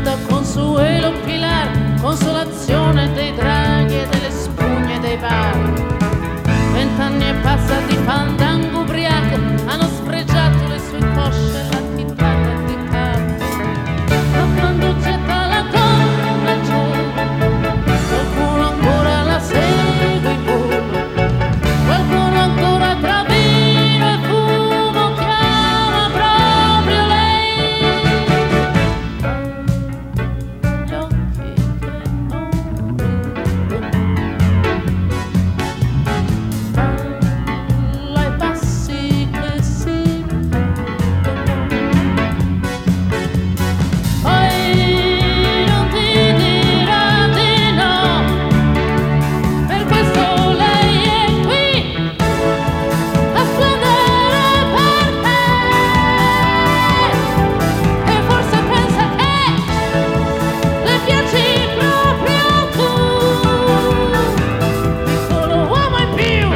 Santa Consuelo Pilar, consolazione dei draghi e delle spugne dei bar. 20 anni e passati fandango ubriaco, hanno sfregiato le sue cosce la chitarra di carta. Ma quando getta la donna al cielo, qualcuno ancora la segue in volo, qualcuno ancora tra vino e fumo chiama proprio lei. Gli occhi che non ridono, ai passi che si poi non ti dirà di no. Per questo lei è qui a splendere per te. E forse pensa che le piaci proprio tu, piccolo uomo in più.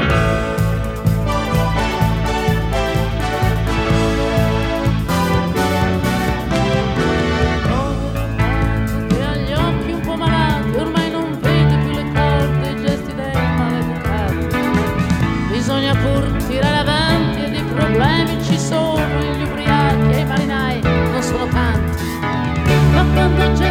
Che ha gli occhi un po' malati, ormai non vede più le corde e i gesti dei maleducati. Bisogna pur tirare avanti ed i problemi ci sono, e gli ubriachi e i marinai non sono tanti. Ma quando c'è